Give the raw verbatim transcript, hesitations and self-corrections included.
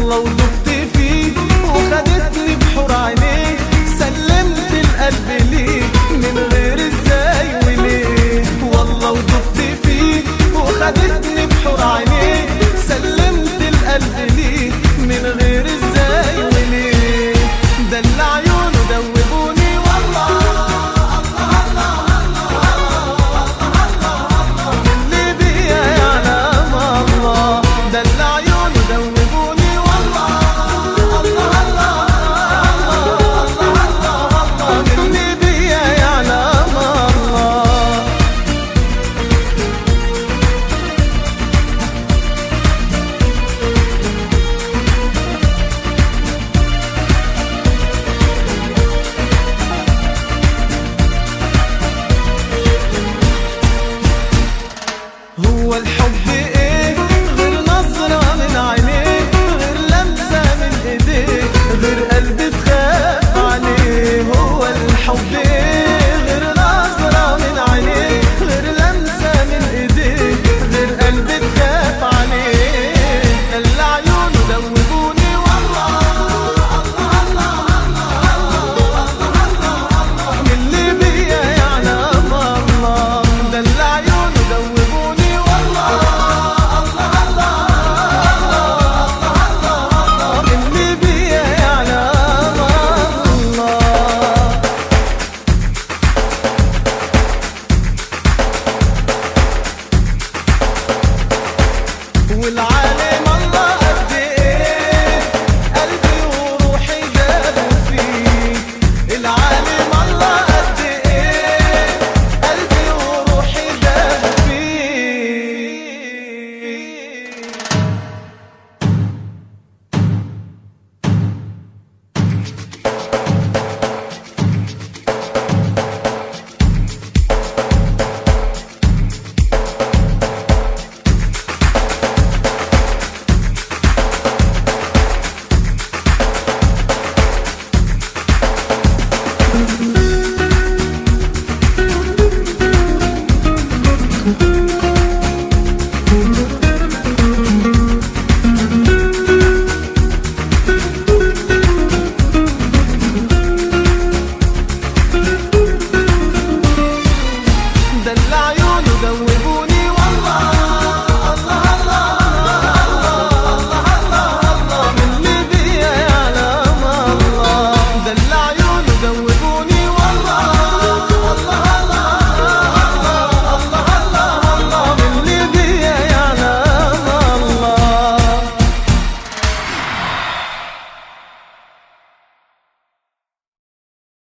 والله ودقت فيه وخدتني بحور عينيه، سلمت القلب ليه من غير ازاي وليه. والله ودقت فيه وخدتني بحور عينيه، سلمت القلب ليه من غير ازاي وليه. دل عيونه دوبوني والله، الله الله الله الله الله اللي بيا يعلم الله. دل عيونه دوبوني